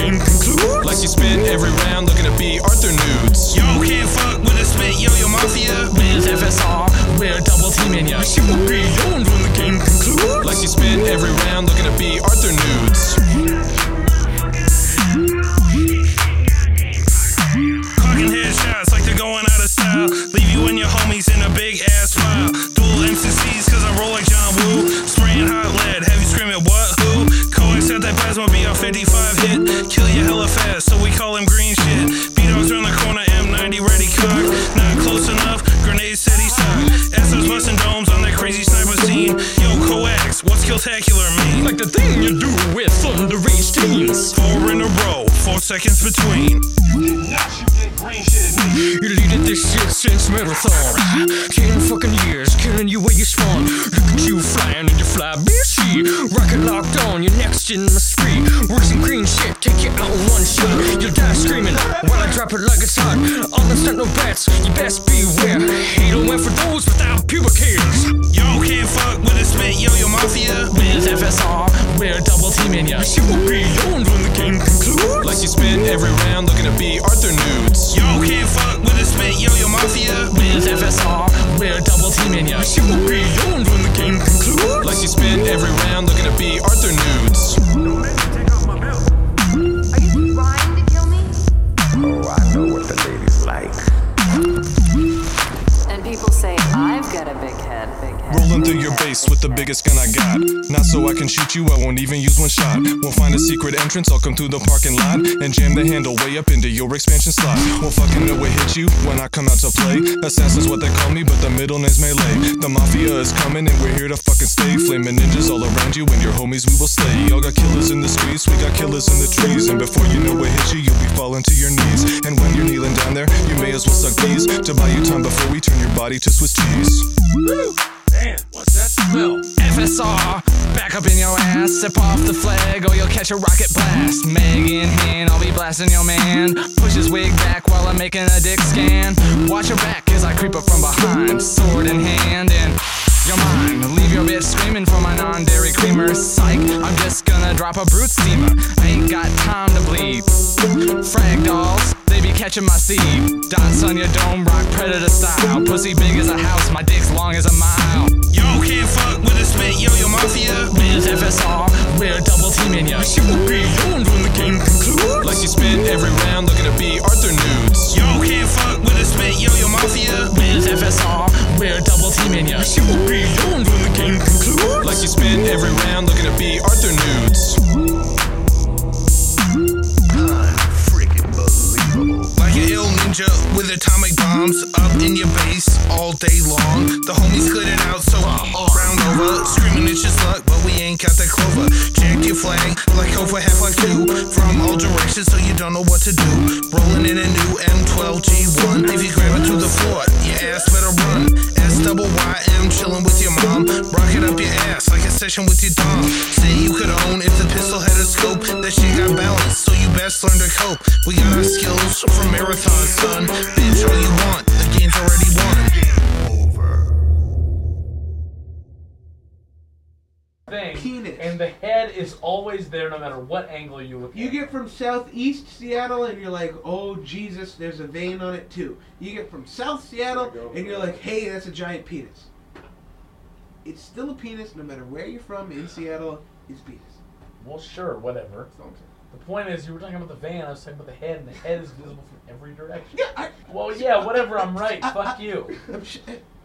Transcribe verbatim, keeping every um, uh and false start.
game concludes. Like you spent every round looking to be Arthur Nudes. Yo, can't fuck with a spit, yo-yo mafia. With F S R, we're double teaming ya. She will be owned when the game concludes. Like you spent every round looking to be Arthur Nudes. Clocking headshots like they're going out of style. Leave you and your homies in a big ass file. Dual M C Cs cause I roll like John Woo. Spraying hot lead, have you screaming what, who? Coax got that plasma B R fifty-five hit. Kill you hella fast, so we call him green shit. B-Dogs around the corner, M ninety ready cock. Not close enough, grenade city stock. S Os busting domes on that crazy sniper scene. Yo, coax, what's killtacular mean? Like the thing you do with underage teens. Four in a row, four seconds between. You deleted this shit since marathon. Ten fucking years, killing you where you spawn. Look at you flying in your fly B C. Rocket locked on, your next gen must free. Works in green shit, take you out in one shot. You'll die screaming while I drop it like it's hot. All the stunt no bats, you best beware. Halo went for those without pubic hairs. Yo, can't fuck with a spit, yo-yo mafia. With F S R, we're double teaming ya. She will be owned when the game concludes. Like you spent every round looking to be Arthur Nudes. Yo, can't fuck with a spit, yo-yo mafia. With F S R, we're double teaming ya. She will be owned when the game concludes. Like you spent every round looking to be Arthur Nudes. Don't make me take off my belt. Are you trying to kill me? Oh, I know what the ladies like. And people say I've got a big head, big head. Rolling through your base with the biggest gun I got. Not so I can shoot you, I won't even use one shot. Won't find a secret entrance, I'll come through the parking lot and jam the handle way up into your expansion slot. Won't fucking know what hit you when I come out to play. Assassin's what they call me, but the middle name's Melee. The mafia is coming and we're here to fucking stay. Flaming ninjas all around you and your homies we will slay. Y'all got killers in the streets, we got killers in the trees. And before you know what hit you, you'll be falling to your knees. And when you're kneeling down there, you may as well suck these to buy you time before we turn your body to Swiss cheese. Woo! Man, what's that smell? F S R, back up in your ass. Sip off the flag or you'll catch a rocket blast. Meg in hand, I'll be blasting your man. Push his wig back while I'm making a dick scan. Watch your back as I creep up from behind. Sword in hand and you're mine. Leave your bitch screaming for my non-dairy creamer. Psych, I'm just gonna drop a brute steamer. I ain't got time to bleed. Frag dolls, they be catching my seed. Dots on your dome, rock predator style. Pussy big as a house, my dick's long as a mile. Yo, can't fuck with a spit, yo-yo mafia. With F S R, we're double teaming ya. She will be owned when the game concludes. Like you spent every round looking to be Arthur Nudes. Yo, can't fuck with a spit, yo-yo mafia. With F S R, we're double teaming ya. She will be owned when the game concludes. Like you spent every round looking to be Arthur Nudes. Freaking believable. Like an ill ninja with atomic bombs up in your base all day long. The homies cleared it out, so round over. Screaming it's just luck, but we ain't got that clover. Jack your flag like over Half-Life two. From all directions, so you don't know what to do. Rolling in a new M twelve G one. If you grab it to the floor, your ass better run. S double Y M chilling with your mom. Rocking up your ass like a session with your dom. Say you could own if the pistol had a scope. That shit got balance, so you best learn to cope. We got our skills from Marathon, son. Bitch, all you want, the game's already won. Thing, Penis. and the head is always there no matter what angle you look at. You get from southeast Seattle and you're like, oh Jesus, there's a vein on it too. You get from South Seattle and you're like, hey, that's a giant penis. It's still a penis no matter where you're from in Seattle, it's penis. Well, sure, whatever. That's all I'm saying. The point is, you were talking about the vein, I was talking about the head, and the head is visible from every direction. Yeah, I, Well, yeah, whatever, I'm right. I- Fuck I- you. I'm sh-